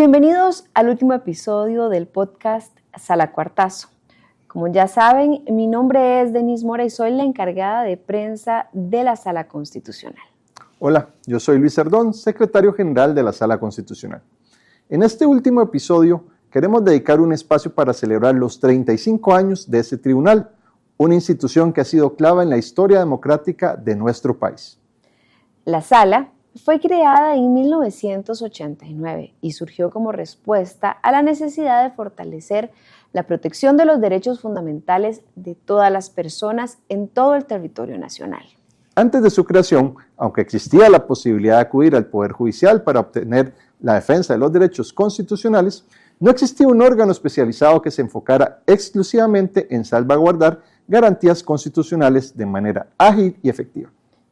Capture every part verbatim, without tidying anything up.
Bienvenidos al último episodio del podcast Sala Cuartazo. Como ya saben, mi nombre es Denise Mora y soy la encargada de prensa de la Sala Constitucional. Hola, yo soy Luis Cerdón, secretario general de la Sala Constitucional. En este último episodio queremos dedicar un espacio para celebrar los treinta y cinco años de este tribunal, una institución que ha sido clave en la historia democrática de nuestro país. La Sala fue creada en mil novecientos ochenta y nueve y surgió como respuesta a la necesidad de fortalecer la protección de los derechos fundamentales de todas las personas en todo el territorio nacional. Antes de su creación, aunque existía la posibilidad de acudir al Poder Judicial para obtener la defensa de los derechos constitucionales, no existía un órgano especializado que se enfocara exclusivamente en salvaguardar garantías constitucionales de manera ágil y efectiva.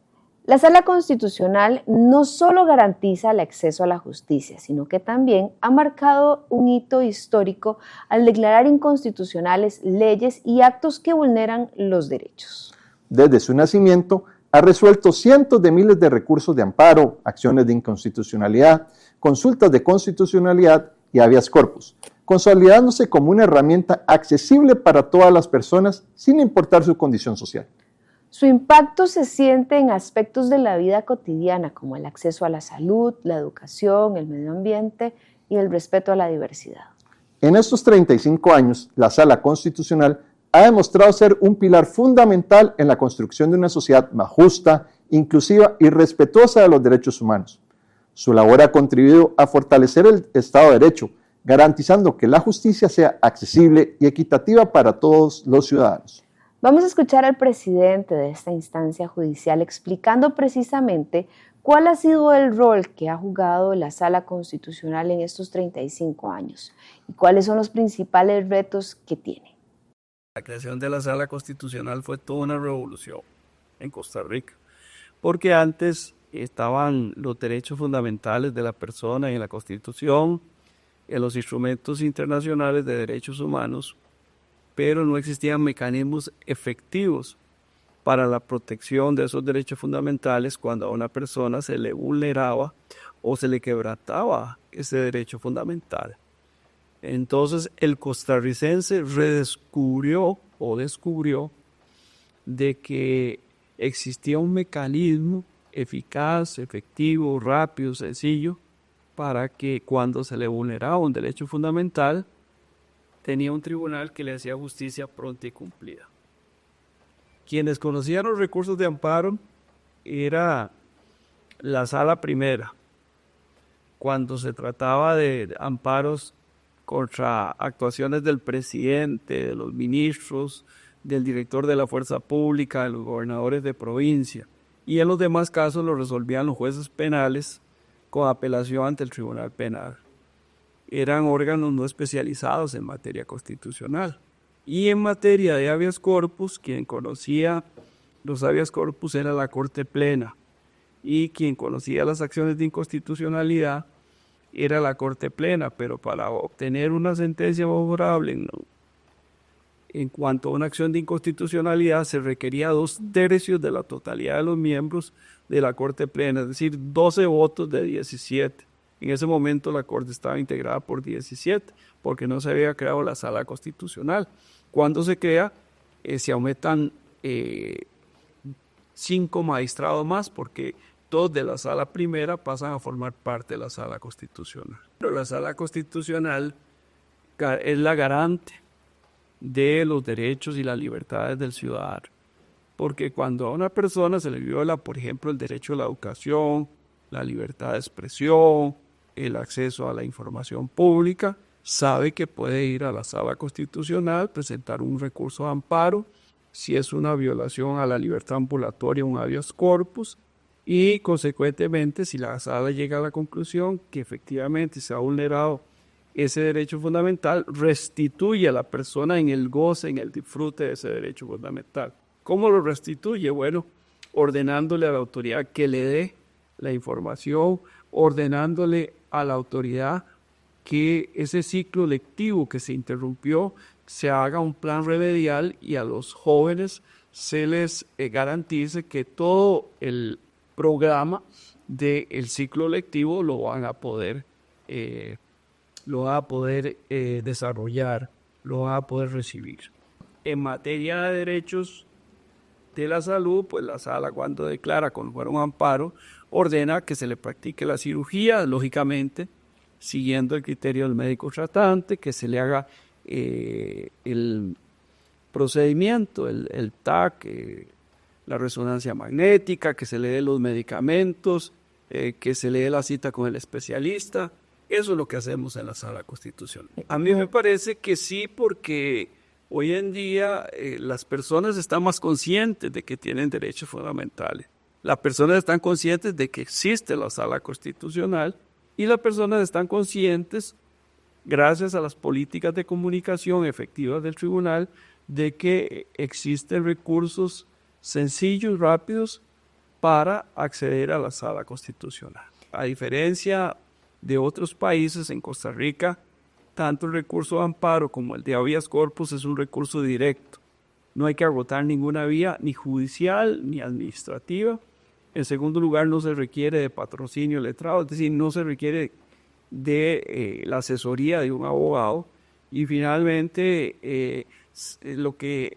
La Sala Constitucional no solo garantiza el acceso a la justicia, sino que también ha marcado un hito histórico al declarar inconstitucionales leyes y actos que vulneran los derechos. Desde su nacimiento, ha resuelto cientos de miles de recursos de amparo, acciones de inconstitucionalidad, consultas de constitucionalidad y habeas corpus, consolidándose como una herramienta accesible para todas las personas sin importar su condición social. Su impacto se siente en aspectos de la vida cotidiana, como el acceso a la salud, la educación, el medio ambiente y el respeto a la diversidad. En estos treinta y cinco años, la Sala Constitucional ha demostrado ser un pilar fundamental en la construcción de una sociedad más justa, inclusiva y respetuosa de los derechos humanos. Su labor ha contribuido a fortalecer el Estado de Derecho, garantizando que la justicia sea accesible y equitativa para todos los ciudadanos. Vamos a escuchar al presidente de esta instancia judicial explicando precisamente cuál ha sido el rol que ha jugado la Sala Constitucional en estos treinta y cinco años y cuáles son los principales retos que tiene. La creación de la Sala Constitucional fue toda una revolución en Costa Rica, porque antes estaban los derechos fundamentales de la persona en la Constitución, en los instrumentos internacionales de derechos humanos, pero no existían mecanismos efectivos para la protección de esos derechos fundamentales cuando a una persona se le vulneraba o se le quebrantaba ese derecho fundamental. Entonces el costarricense redescubrió o descubrió de que existía un mecanismo eficaz, efectivo, rápido, sencillo, para que cuando se le vulneraba un derecho fundamental, tenía un tribunal que le hacía justicia pronta y cumplida. Quienes conocían los recursos de amparo era la Sala Primera, cuando se trataba de amparos contra actuaciones del presidente, de los ministros, del director de la fuerza pública, de los gobernadores de provincia. Y en los demás casos lo resolvían los jueces penales con apelación ante el Tribunal Penal. Eran órganos no especializados en materia constitucional. Y en materia de habeas corpus, quien conocía los habeas corpus era la Corte Plena, y quien conocía las acciones de inconstitucionalidad era la Corte Plena, pero para obtener una sentencia favorable no. En cuanto a una acción de inconstitucionalidad se requería dos tercios de la totalidad de los miembros de la Corte Plena, es decir, doce votos de diecisiete. En ese momento la Corte estaba integrada por diecisiete, porque no se había creado la Sala Constitucional. Cuando se crea, eh, se aumentan eh, cinco magistrados más, porque dos de la Sala Primera pasan a formar parte de la Sala Constitucional. Pero la Sala Constitucional es la garante de los derechos y las libertades del ciudadano, porque cuando a una persona se le viola, por ejemplo, el derecho a la educación, la libertad de expresión, el acceso a la información pública, sabe que puede ir a la Sala Constitucional, presentar un recurso de amparo, si es una violación a la libertad ambulatoria, un habeas corpus, y consecuentemente, si la Sala llega a la conclusión que efectivamente se ha vulnerado ese derecho fundamental, restituye a la persona en el goce, en el disfrute de ese derecho fundamental. ¿Cómo lo restituye? Bueno, ordenándole a la autoridad que le dé la información, ordenándole a la autoridad que ese ciclo lectivo que se interrumpió se haga un plan remedial y a los jóvenes se les eh, garantice que todo el programa del ciclo lectivo lo van a poder eh, lo va a poder eh, desarrollar, lo va a poder recibir. En materia de derechos de la salud, pues la sala, cuando declara con un amparo, ordena que se le practique la cirugía, lógicamente, siguiendo el criterio del médico tratante, que se le haga eh, el procedimiento, el, el T A C, eh, la resonancia magnética, que se le dé los medicamentos, eh, que se le dé la cita con el especialista. Eso es lo que hacemos en la sala constitucional. A mí me parece que sí, porque hoy en día eh, las personas están más conscientes de que tienen derechos fundamentales. Las personas están conscientes de que existe la sala constitucional y las personas están conscientes, gracias a las políticas de comunicación efectivas del tribunal, de que existen recursos sencillos, rápidos, para acceder a la sala constitucional. A diferencia de otros países, en Costa Rica, tanto el recurso de amparo como el de habeas corpus es un recurso directo. No hay que agotar ninguna vía, ni judicial ni administrativa. En segundo lugar, no se requiere de patrocinio letrado, es decir, no se requiere de eh, la asesoría de un abogado. Y finalmente, eh, lo que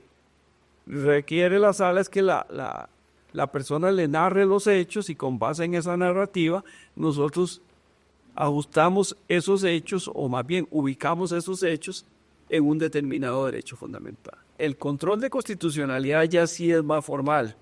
requiere la sala es que la, la, la persona le narre los hechos y con base en esa narrativa nosotros ajustamos esos hechos, o más bien ubicamos esos hechos en un determinado derecho fundamental. El control de constitucionalidad ya sí es más formal,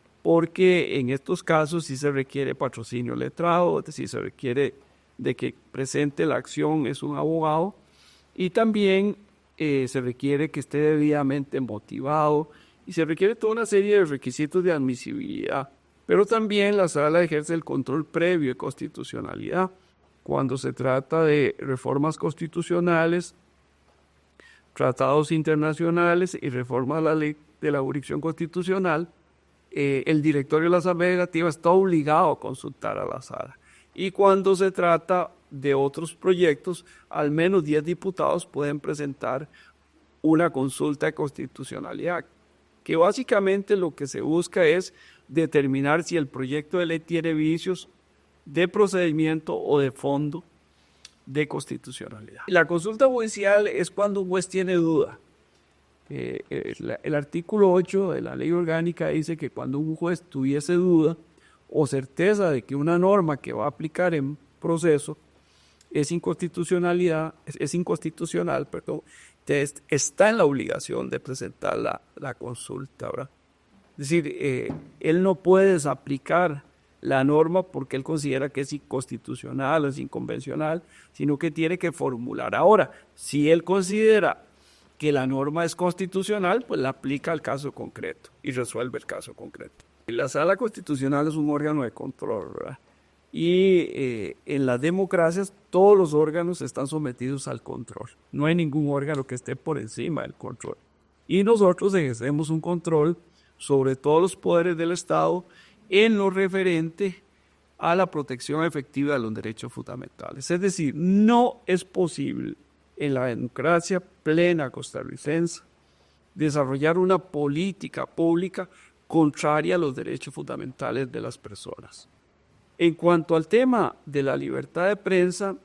porque en estos casos sí se requiere patrocinio letrado, es decir, se requiere de que presente la acción es un abogado, y también eh, se requiere que esté debidamente motivado, y se requiere toda una serie de requisitos de admisibilidad. Pero también la sala ejerce el control previo de constitucionalidad. Cuando se trata de reformas constitucionales, tratados internacionales y reformas a la ley de la jurisdicción constitucional, eh, el directorio de la Asamblea Legislativa está obligado a consultar a la sala. Y cuando se trata de otros proyectos, al menos diez diputados pueden presentar una consulta de constitucionalidad, que básicamente lo que se busca es determinar si el proyecto de ley tiene vicios de procedimiento o de fondo de constitucionalidad. La consulta judicial es cuando un juez tiene duda. Eh, el, el artículo ocho de la ley orgánica dice que cuando un juez tuviese duda o certeza de que una norma que va a aplicar en proceso es inconstitucionalidad, es, es inconstitucional, perdón, entonces está en la obligación de presentar la, la consulta, ¿verdad? Es decir, eh, él no puede desaplicar la norma porque él considera que es inconstitucional o es inconvencional, sino que tiene que formular. Ahora, si él considera que la norma es constitucional, pues la aplica al caso concreto y resuelve el caso concreto. La sala constitucional es un órgano de control, ¿verdad? Y eh, en las democracias todos los órganos están sometidos al control. No hay ningún órgano que esté por encima del control. Y nosotros ejercemos un control sobre todos los poderes del Estado en lo referente a la protección efectiva de los derechos fundamentales. Es decir, no es posible en la democracia plena costarricense desarrollar una política pública contraria a los derechos fundamentales de las personas. En cuanto al tema de la libertad de prensa,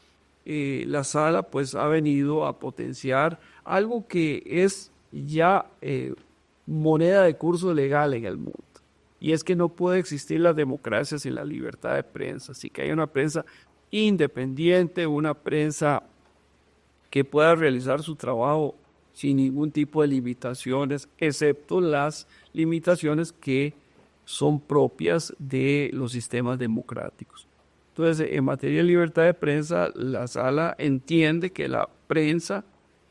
eh, la sala pues ha venido a potenciar algo que es ya eh, moneda de curso legal en el mundo. Y es que no puede existir la democracia sin la libertad de prensa. Así que hay una prensa independiente, una prensa que pueda realizar su trabajo sin ningún tipo de limitaciones, excepto las limitaciones que son propias de los sistemas democráticos. Entonces, en materia de libertad de prensa, la sala entiende que la prensa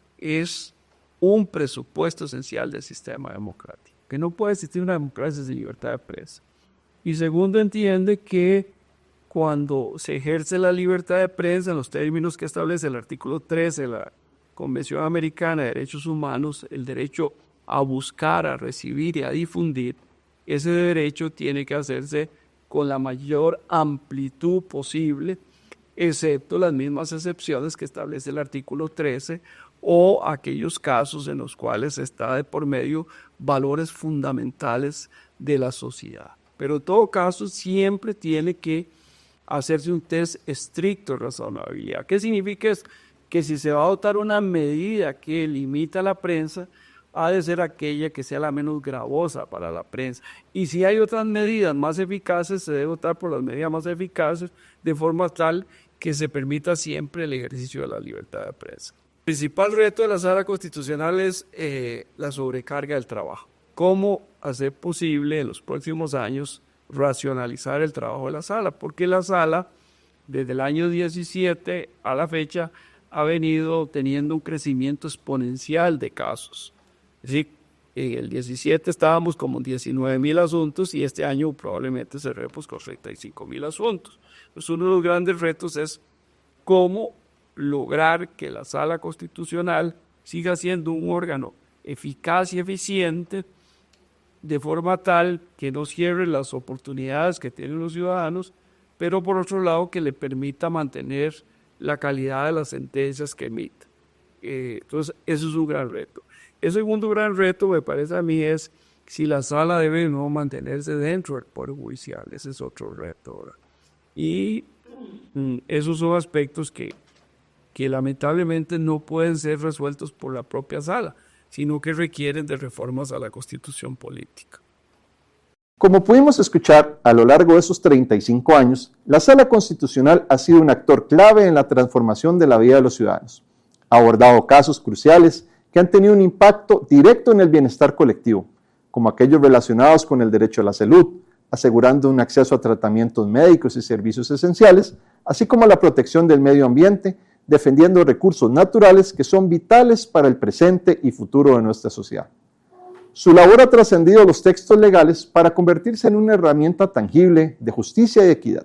es un presupuesto esencial del sistema democrático, que no puede existir una democracia sin libertad de prensa. Y segundo, entiende que cuando se ejerce la libertad de prensa en los términos que establece el artículo trece de la Convención Americana de Derechos Humanos, el derecho a buscar, a recibir y a difundir, ese derecho tiene que hacerse con la mayor amplitud posible, excepto las mismas excepciones que establece el artículo trece o aquellos casos en los cuales está de por medio valores fundamentales de la sociedad. Pero en todo caso siempre tiene que hacerse un test estricto de razonabilidad. ¿Qué significa esto? que si se va a adoptar una medida que limita la prensa, ha de ser aquella que sea la menos gravosa para la prensa. Y si hay otras medidas más eficaces, se debe optar por las medidas más eficaces, de forma tal que se permita siempre el ejercicio de la libertad de prensa. El principal reto de la Sala Constitucional es eh, la sobrecarga del trabajo. ¿Cómo hacer posible en los próximos años racionalizar el trabajo de la Sala? Porque la Sala, desde el año diecisiete a la fecha, ha venido teniendo un crecimiento exponencial de casos. Es decir, en el diecisiete estábamos como en diecinueve mil asuntos y este año probablemente cerremos con treinta y cinco mil asuntos. Entonces, uno de los grandes retos es cómo lograr que la Sala Constitucional siga siendo un órgano eficaz y eficiente, de forma tal que no cierre las oportunidades que tienen los ciudadanos, pero por otro lado que le permita mantener la calidad de las sentencias que emite. Eh, entonces, eso es un gran reto. El segundo gran reto, me parece a mí, es si la Sala debe no mantenerse dentro del Poder Judicial. Ese es otro reto, ¿verdad? Y mm, esos son aspectos que, que lamentablemente no pueden ser resueltos por la propia Sala, sino que requieren de reformas a la Constitución política. Como pudimos escuchar a lo largo de esos treinta y cinco años, la Sala Constitucional ha sido un actor clave en la transformación de la vida de los ciudadanos. Ha abordado casos cruciales que han tenido un impacto directo en el bienestar colectivo, como aquellos relacionados con el derecho a la salud, asegurando un acceso a tratamientos médicos y servicios esenciales, así como la protección del medio ambiente, defendiendo recursos naturales que son vitales para el presente y futuro de nuestra sociedad. Su labor ha trascendido los textos legales para convertirse en una herramienta tangible de justicia y equidad.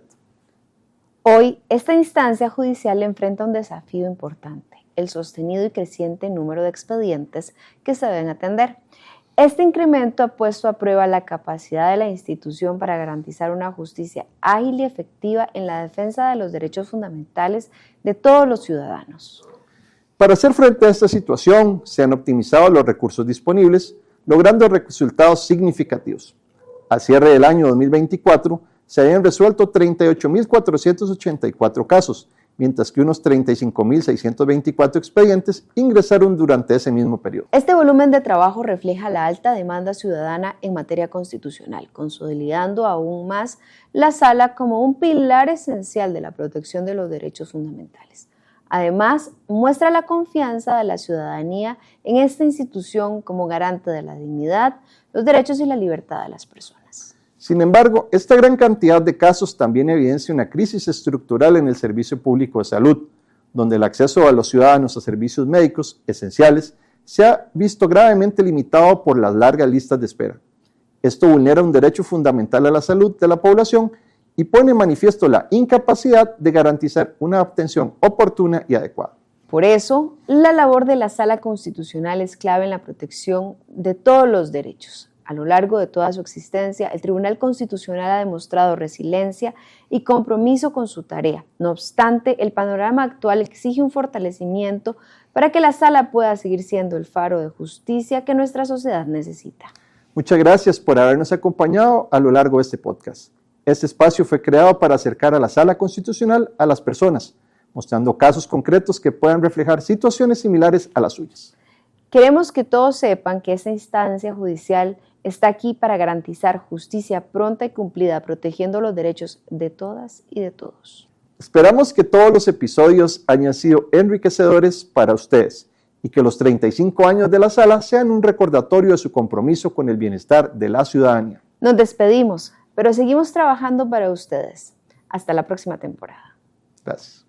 Hoy, esta instancia judicial enfrenta un desafío importante: el sostenido y creciente número de expedientes que se deben atender. Este incremento ha puesto a prueba la capacidad de la institución para garantizar una justicia ágil y efectiva en la defensa de los derechos fundamentales de todos los ciudadanos. Para hacer frente a esta situación, se han optimizado los recursos disponibles, logrando resultados significativos. Al cierre del año dos mil veinticuatro, se habían resuelto treinta y ocho mil cuatrocientos ochenta y cuatro casos, mientras que unos treinta y cinco mil seiscientos veinticuatro expedientes ingresaron durante ese mismo periodo. Este volumen de trabajo refleja la alta demanda ciudadana en materia constitucional, consolidando aún más la Sala como un pilar esencial de la protección de los derechos fundamentales. Además, muestra la confianza de la ciudadanía en esta institución como garante de la dignidad, los derechos y la libertad de las personas. Sin embargo, esta gran cantidad de casos también evidencia una crisis estructural en el servicio público de salud, donde el acceso a los ciudadanos a servicios médicos esenciales se ha visto gravemente limitado por las largas listas de espera. Esto vulnera un derecho fundamental a la salud de la población y pone en manifiesto la incapacidad de garantizar una atención oportuna y adecuada. Por eso, la labor de la Sala Constitucional es clave en la protección de todos los derechos. A lo largo de toda su existencia, el Tribunal Constitucional ha demostrado resiliencia y compromiso con su tarea. No obstante, el panorama actual exige un fortalecimiento para que la Sala pueda seguir siendo el faro de justicia que nuestra sociedad necesita. Muchas gracias por habernos acompañado a lo largo de este podcast. Este espacio fue creado para acercar a la Sala Constitucional a las personas, mostrando casos concretos que puedan reflejar situaciones similares a las suyas. Queremos que todos sepan que esta instancia judicial está aquí para garantizar justicia pronta y cumplida, protegiendo los derechos de todas y de todos. Esperamos que todos los episodios hayan sido enriquecedores para ustedes y que los treinta y cinco años de la Sala sean un recordatorio de su compromiso con el bienestar de la ciudadanía. Nos despedimos, pero seguimos trabajando para ustedes. Hasta la próxima temporada. Gracias.